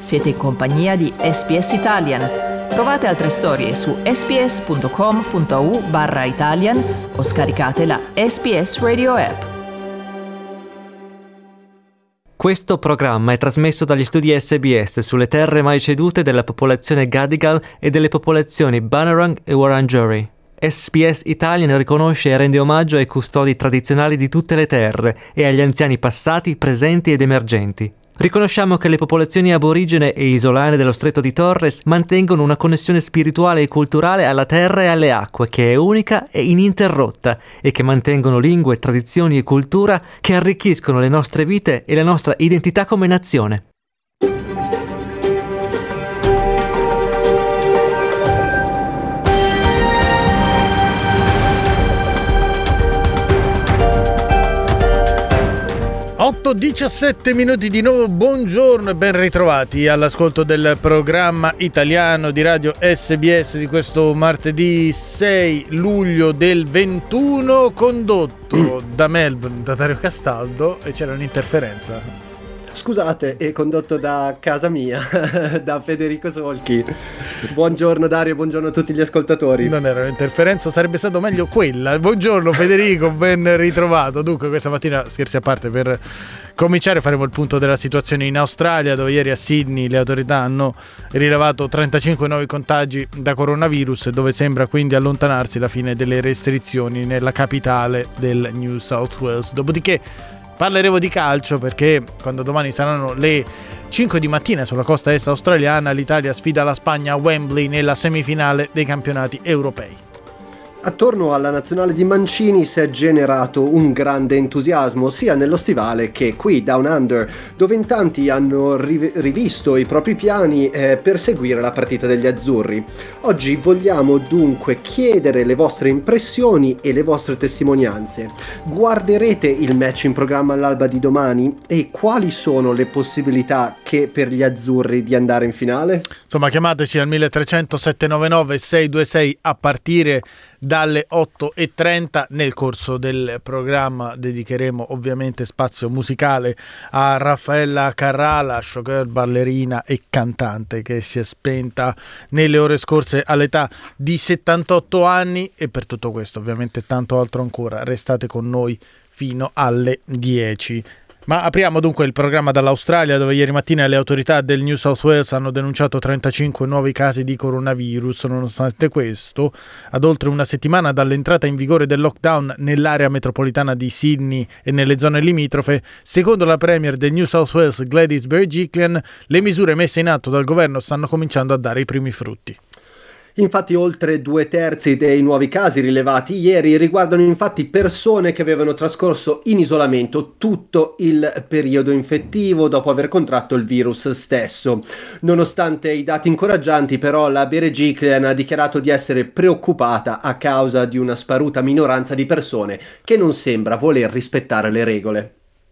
Siete in compagnia di SBS Italian. Trovate altre storie su sbs.com.au/Italian o scaricate la SBS Radio app. Questo programma è trasmesso dagli studi SBS sulle terre mai cedute della popolazione Gadigal e delle popolazioni Bunurong e Wurundjeri. SBS Italian riconosce e rende omaggio ai custodi tradizionali di tutte le terre e agli anziani passati, presenti ed emergenti. Riconosciamo che le popolazioni aborigene e isolane dello Stretto di Torres mantengono una connessione spirituale e culturale alla terra e alle acque che è unica e ininterrotta e che mantengono lingue, tradizioni e cultura che arricchiscono le nostre vite e la nostra identità come nazione. Otto 17 minuti di nuovo, buongiorno e ben ritrovati all'ascolto del programma italiano di radio SBS di questo martedì 6 luglio del 21, condotto da Melbourne, da Dario Castaldo, e c'era un'interferenza. Scusate, è condotto da casa mia, da Federico Solchi. Buongiorno Dario, buongiorno a tutti gli ascoltatori. Non era un'interferenza, sarebbe stato meglio quella. Buongiorno Federico, ben ritrovato. Dunque questa mattina, scherzi a parte, per cominciare faremo il punto della situazione in Australia, dove ieri a Sydney le autorità hanno rilevato 35 nuovi contagi da coronavirus, dove sembra quindi allontanarsi la fine delle restrizioni nella capitale del New South Wales. Dopodiché parleremo di calcio, perché quando domani saranno le 5 di mattina sulla costa est australiana, l'Italia sfida la Spagna a Wembley nella semifinale dei campionati europei. Attorno alla nazionale di Mancini si è generato un grande entusiasmo sia nello stivale che qui Down Under, dove in tanti hanno rivisto i propri piani per seguire la partita degli azzurri. Oggi vogliamo dunque chiedere le vostre impressioni e le vostre testimonianze. Guarderete il match in programma all'alba di domani e quali sono le possibilità che per gli azzurri di andare in finale? Insomma, chiamateci al 1300 799 626 a partire dalle 8:30. Nel corso del programma dedicheremo ovviamente spazio musicale a Raffaella Carrà, showgirl, ballerina e cantante che si è spenta nelle ore scorse all'età di 78 anni, e per tutto questo ovviamente tanto altro ancora restate con noi fino alle 10. Ma apriamo dunque il programma dall'Australia, dove ieri mattina le autorità del New South Wales hanno denunciato 35 nuovi casi di coronavirus. Nonostante questo, ad oltre una settimana dall'entrata in vigore del lockdown nell'area metropolitana di Sydney e nelle zone limitrofe, secondo la premier del New South Wales Gladys Berejiklian, le misure messe in atto dal governo stanno cominciando a dare i primi frutti. Infatti oltre 2/3 dei nuovi casi rilevati ieri riguardano infatti persone che avevano trascorso in isolamento tutto il periodo infettivo dopo aver contratto il virus stesso. Nonostante i dati incoraggianti, però, la Berejiklian ha dichiarato di essere preoccupata a causa di una sparuta minoranza di persone che non sembra voler rispettare le regole.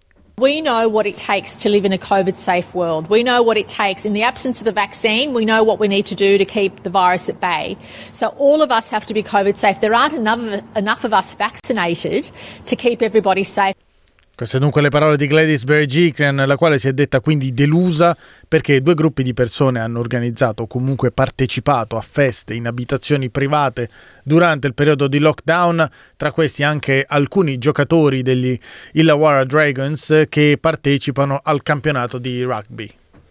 We know what it takes to live in a COVID-safe world. We know what it takes. In the absence of the vaccine, we know what we need to do to keep the virus at bay. So all of us have to be COVID-safe. There aren't enough of us vaccinated to keep everybody safe. Queste dunque le parole di Gladys Berejiklian, la quale si è detta quindi delusa perché 2 gruppi di persone hanno organizzato o comunque partecipato a feste in abitazioni private durante il periodo di lockdown, tra questi anche alcuni giocatori degli Illawarra Dragons che partecipano al campionato di rugby.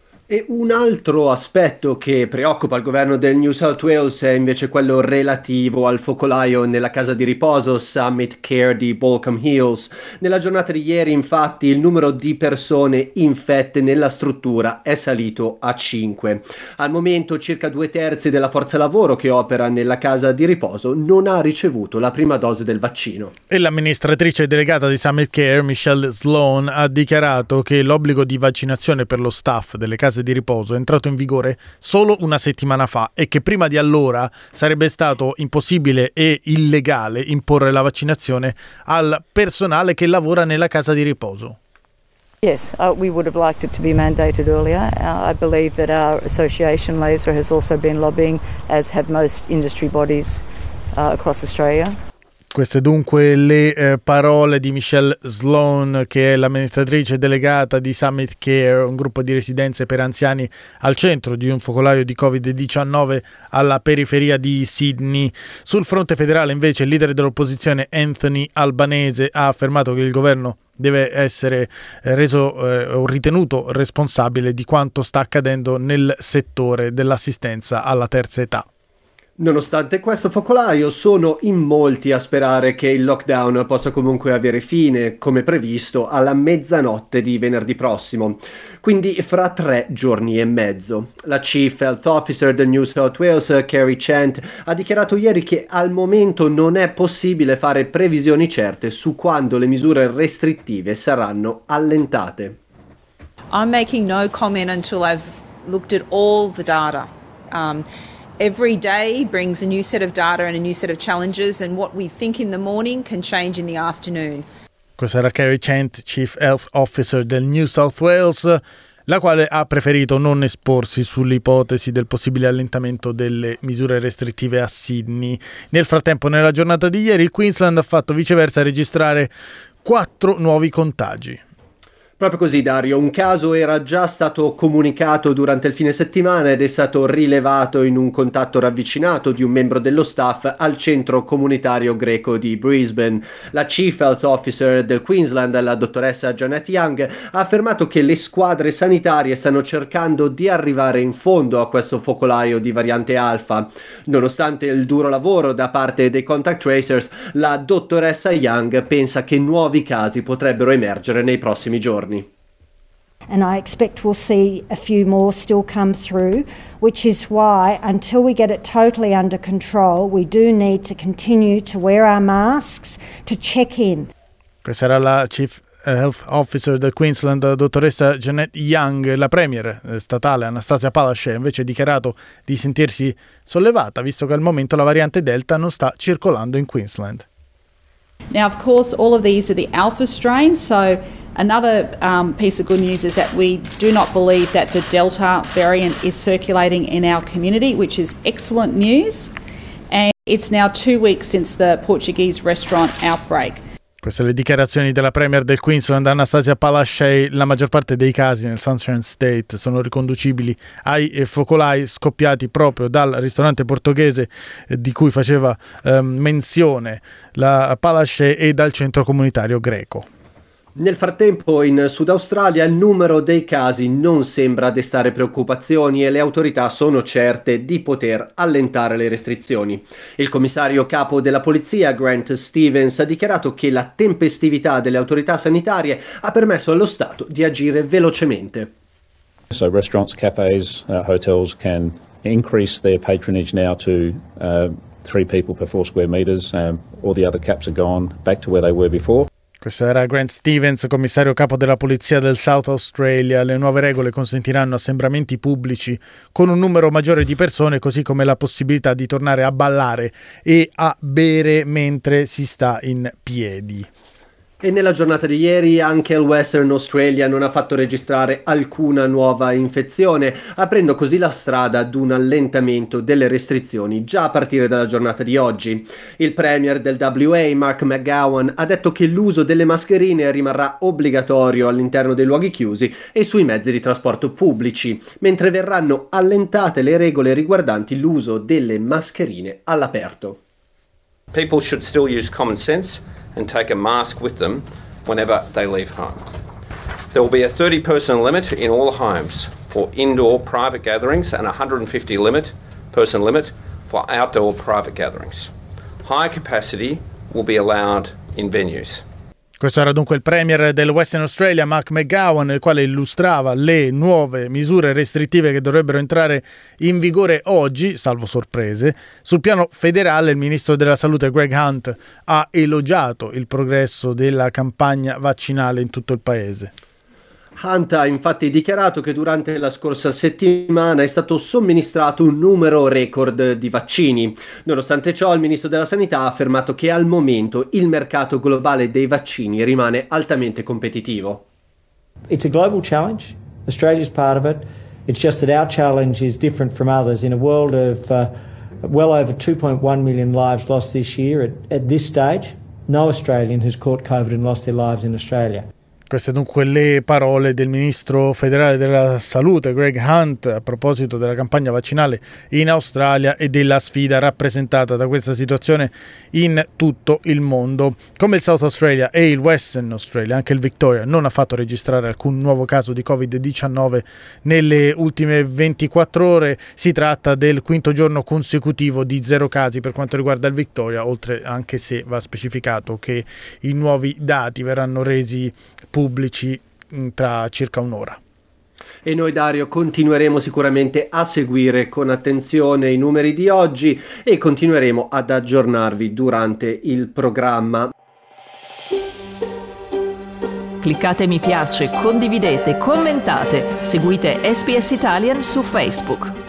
E un altro aspetto che preoccupa il governo del New South Wales è invece quello relativo al focolaio nella casa di riposo Summit Care di Baulkham Hills. Nella giornata di ieri, infatti, il numero di persone infette nella struttura è salito a 5. Al momento circa 2/3 della forza lavoro che opera nella casa di riposo non ha ricevuto la prima dose del vaccino. E l'amministratrice delegata di Summit Care, Michelle Sloan, ha dichiarato che l'obbligo di vaccinazione per lo staff delle case di riposo è entrato in vigore solo una settimana fa e che prima di allora sarebbe stato impossibile e illegale imporre la vaccinazione al personale che lavora nella casa di riposo. Yes, we would have liked it to be mandated earlier. I believe that our association, Laser, has also been lobbying, as have most industry bodies across Australia. Queste dunque le parole di Michelle Sloan, che è l'amministratrice delegata di Summit Care, un gruppo di residenze per anziani al centro di un focolaio di Covid-19 alla periferia di Sydney. Sul fronte federale invece il leader dell'opposizione Anthony Albanese ha affermato che il governo deve essere reso ritenuto responsabile di quanto sta accadendo nel settore dell'assistenza alla terza età. Nonostante questo focolaio, sono in molti a sperare che il lockdown possa comunque avere fine, come previsto, alla mezzanotte di venerdì prossimo, quindi fra 3 giorni e mezzo. La Chief Health Officer del New South Wales, Kerry Chant, ha dichiarato ieri che al momento non è possibile fare previsioni certe su quando le misure restrittive saranno allentate. I'm making no comment until I've looked at all the data. Every day brings a new set of data and a new set of challenges, and what we think in the morning can change in the afternoon. Questa era Kerry Chant, Chief Health Officer del New South Wales, la quale ha preferito non esporsi sull'ipotesi del possibile allentamento delle misure restrittive a Sydney. Nel frattempo, nella giornata di ieri, il Queensland ha fatto viceversa registrare 4 nuovi contagi. Proprio così, Dario, un caso era già stato comunicato durante il fine settimana ed è stato rilevato in un contatto ravvicinato di un membro dello staff al centro comunitario greco di Brisbane. La Chief Health Officer del Queensland, la dottoressa Janet Young, ha affermato che le squadre sanitarie stanno cercando di arrivare in fondo a questo focolaio di variante Alfa. Nonostante il duro lavoro da parte dei contact tracers, la dottoressa Young pensa che nuovi casi potrebbero emergere nei prossimi giorni. And I expect we'll see a few more still come through, which is why until we get it totally under control, we do need to continue to wear our masks, to check in. Questa era la Chief Health Officer del Queensland, dottoressa Janet Young. La Premier statale Anastasia Palaszczuk ha invece dichiarato di sentirsi sollevata, visto che al momento la variante Delta non sta circolando in Queensland. Now, of course, all of these are the alpha strain, so another piece of good news is that we do not believe that the Delta variant is circulating in our community, which is excellent news. And it's now 2 weeks since the Portuguese restaurant outbreak. Queste le dichiarazioni della Premier del Queensland, Anastasia Palaszczuk. La maggior parte dei casi nel Sunshine State sono riconducibili ai focolai scoppiati proprio dal ristorante portoghese di cui faceva menzione la Palaszczuk e dal centro comunitario greco. Nel frattempo in Sud Australia il numero dei casi non sembra destare preoccupazioni e le autorità sono certe di poter allentare le restrizioni. Il commissario capo della polizia Grant Stevens ha dichiarato che la tempestività delle autorità sanitarie ha permesso allo Stato di agire velocemente. So restaurants, cafes, hotels can increase their patronage now to 3 people per 4 square meters. All the other caps are gone back to where they were before. Questo era Grant Stevens, commissario capo della polizia del South Australia. Le nuove regole consentiranno assembramenti pubblici con un numero maggiore di persone, così come la possibilità di tornare a ballare e a bere mentre si sta in piedi. E nella giornata di ieri anche il Western Australia non ha fatto registrare alcuna nuova infezione, aprendo così la strada ad un allentamento delle restrizioni già a partire dalla giornata di oggi. Il premier del WA, Mark McGowan, ha detto che l'uso delle mascherine rimarrà obbligatorio all'interno dei luoghi chiusi e sui mezzi di trasporto pubblici, mentre verranno allentate le regole riguardanti l'uso delle mascherine all'aperto. People should still use common sense and take a mask with them whenever they leave home. There will be a 30-person limit in all homes for indoor private gatherings and a 150-person limit for outdoor private gatherings. High capacity will be allowed in venues. Questo era dunque il premier del Western Australia, Mark McGowan, il quale illustrava le nuove misure restrittive che dovrebbero entrare in vigore oggi, salvo sorprese. Sul piano federale, il ministro della Salute Greg Hunt ha elogiato il progresso della campagna vaccinale in tutto il paese. Hunt ha infatti dichiarato che durante la scorsa settimana è stato somministrato un numero record di vaccini. Nonostante ciò, il ministro della Sanità ha affermato che al momento il mercato globale dei vaccini rimane altamente competitivo. It's a global challenge. Australia's part of it. It's just that our challenge is different from others. In a world of Well over 2.1 million lives lost this year. At this stage, no Australian has caught COVID and lost their lives in Australia. Queste dunque le parole del ministro federale della salute Greg Hunt a proposito della campagna vaccinale in Australia e della sfida rappresentata da questa situazione in tutto il mondo. Come il South Australia e il Western Australia, anche il Victoria non ha fatto registrare alcun nuovo caso di Covid-19 nelle ultime 24 ore. Si tratta del quinto giorno consecutivo di 0 casi per quanto riguarda il Victoria, oltre anche se va specificato che i nuovi dati verranno resi pubblici tra circa un'ora. E noi, Dario, continueremo sicuramente a seguire con attenzione i numeri di oggi e continueremo ad aggiornarvi durante il programma. Cliccate mi piace, condividete, commentate, seguite SBS Italian su Facebook.